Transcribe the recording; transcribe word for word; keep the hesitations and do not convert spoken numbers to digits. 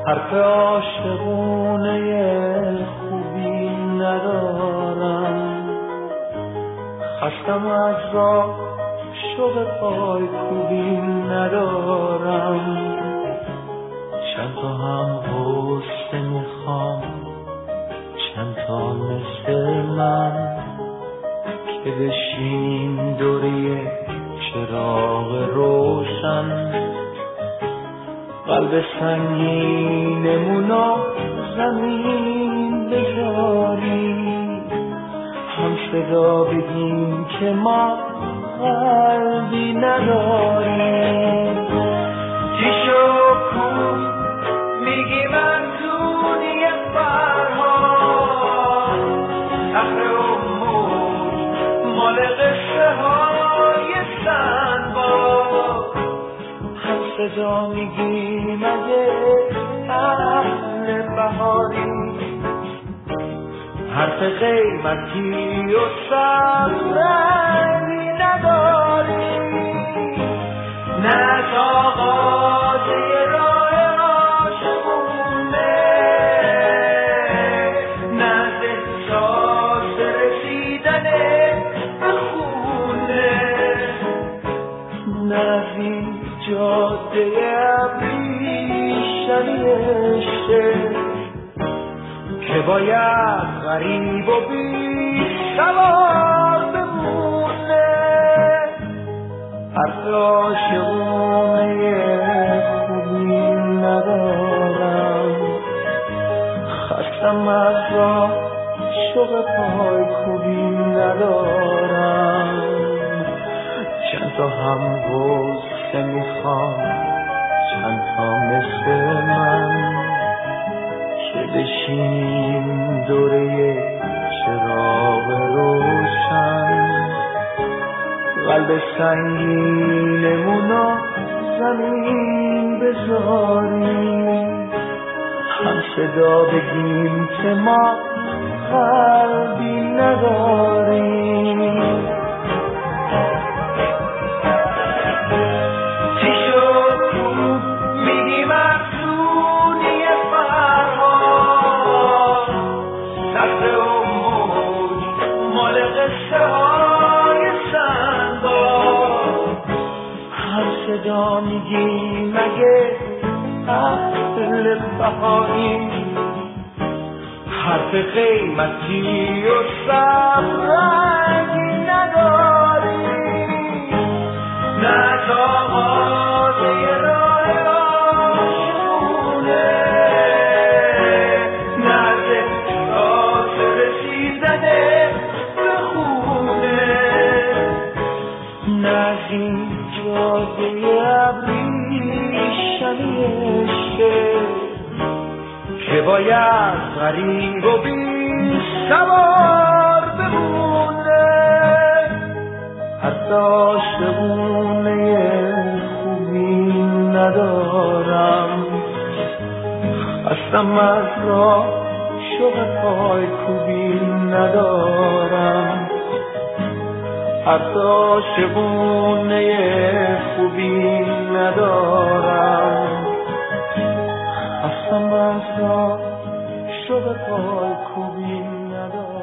حرف عاشقونه خوبی ندارم، خستم از راه شوق پای کوبی ندارم. چند تا هم غصه میخوام، چند تا مثل من که بشینیم دوره چراغ روشن. قلب سنگینمونو زمین بذاریم، هم صدا بگیم که ما قلبی نداریم. چی شو کو میگی من دونی فرهاد، تخر و موج مال قصه های سنباد. هم صدا میگیم اگه اهل بهاری، حرف قیمتی و سبزی نداری. نه آغازه راه عاشقونه، نه احساس رسیدن به خونه، نه این جاده ابریشمیشه که باید غریب و بی سوار بمونه. حرف عاشقونه خوبی ندارم، خستم از راه شوق پای کوبی ندارم. چند تا هم غصه میخوام، چند تا مثل من که بشینیم دوره چراغ روشن. قلب سنگینمونو زمین بذاریم، هم صدا بگیم که ما قلبی نداریم. صدا میگیم اگه اهل بهایی، حرف قیمتی و سبزی نداری. نه آغازه راه عاشقونه، نه احساس رسیدن به خونه، نه این جاده ابریشمیشه که باید غریب و بی سوار بمونه. حرف عاشقونه خوبی ندارم، خستم از راه شوق پای کوبی ندارم. حرف عاشقونه خوبی ندارم، خستم از راه شوق پای کوبی ندارم.